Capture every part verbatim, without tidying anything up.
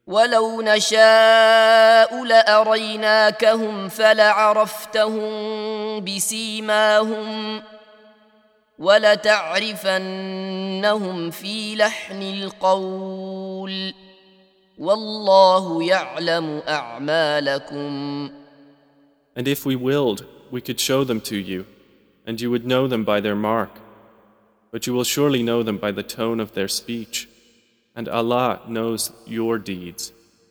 ولو نشاء لأريناكهم فلعرفتهم بسيماهم ولتعرفنهم في لحن القول والله يعلم أعمالكم. And if we willed, we could show them to you, and you would know them by their mark. But you will surely know them by the tone of their speech, and Allah knows your deeds.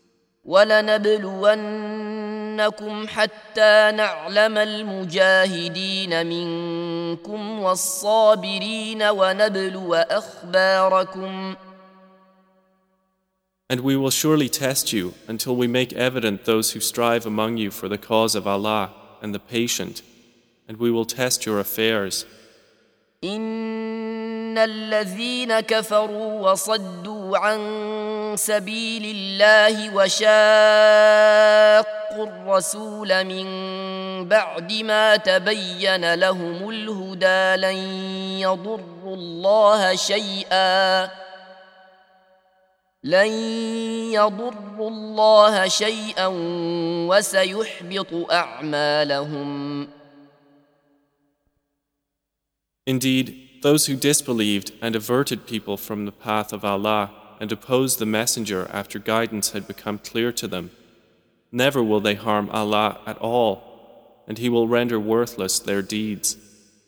وَلَنَبْلُوَنَّكُمْ حَتَّى نَعْلَمَ الْمُجَاهِدِينَ مِنكُمْ وَالصَّابِرِينَ وَنَبْلُوَ أَخْبَارَكُمْ. And we will surely test you until we make evident those who strive among you for the cause of Allah and the patient, and we will test your affairs. إن الذين كفروا وصدوا عن سبيل الله وشاقوا الرسول من بعد ما تبين لهم الهدى لن يضروا الله شيئا لن يضروا الله شيئا وسيحبط أعمالهم. Indeed, those who disbelieved and averted people from the path of Allah and opposed the Messenger after guidance had become clear to them, never will they harm Allah at all, and He will render worthless their deeds.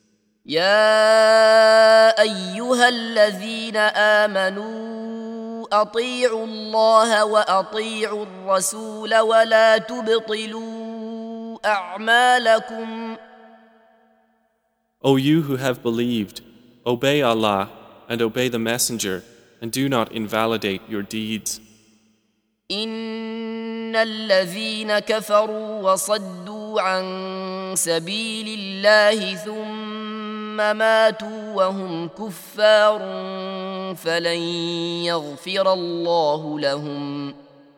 يا أيها الذين آمنوا أطيعوا الله وأطيعوا الرسول ولا تبطلوا أعمالكم. O you who have believed, obey Allah and obey the Messenger, and do not invalidate your deeds. إن الذين كفروا وصدوا عن سبيل الله ثم ماتوا وهم كفار فلن يغفر الله لهم.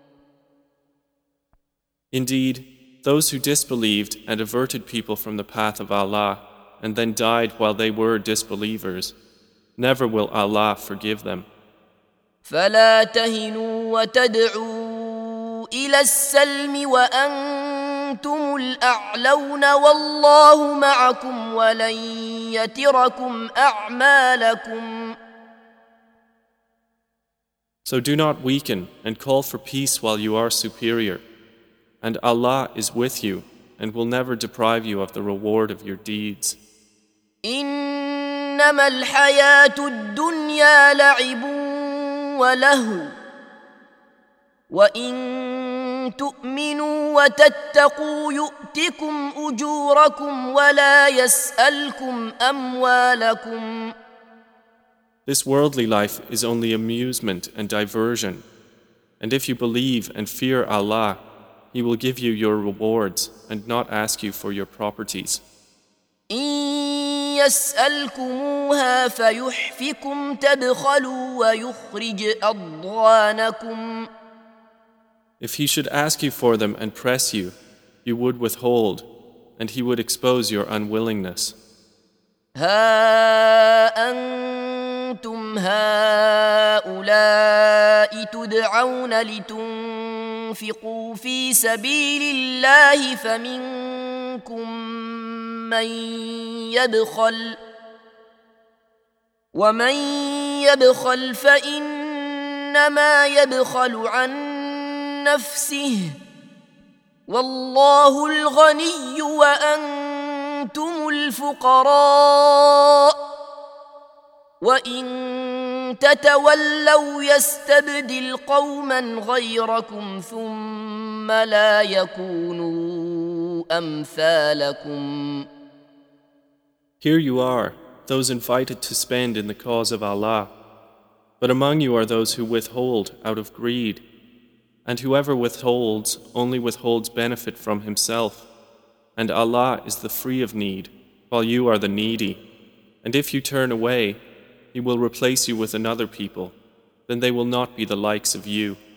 Indeed, those who disbelieved and averted people from the path of Allah and then died while they were disbelievers, never will Allah forgive them. فلا تهنوا وتدعوا إلى السلم وأنتم الأعلون والله معكم ولن يتركم أعمالكم. So do not weaken and call for peace while you are superior, and Allah is with you and will never deprive you of the reward of your deeds. إنما الحياة الدنيا لعب وله وإن تؤمنوا وتتقوا يؤتكم أجوركم ولا يسألكم أموالكم. This worldly life is only amusement and diversion, and if you believe and fear Allah, He will give you your rewards and not ask you for your properties. إن يسألكموها فيحفكم تبخلوا ويخرج أضغانكم. If He should ask you for them and press you, you would withhold, and He would expose your unwillingness. ها أنتم هؤلاء تدعون لتنفقوا في سبيل الله فمنكم من يبخل ومن يبخل فإنما يبخل عن نفسه والله الغني وأنتم الفقراء وإن تتولوا يستبدل قوما غيركم ثم لا يكونوا أمثالكم. Here you are, those invited to spend in the cause of Allah, but among you are those who withhold out of greed, and whoever withholds only withholds benefit from himself, and Allah is the free of need, while you are the needy, and if you turn away, He will replace you with another people, then they will not be the likes of you.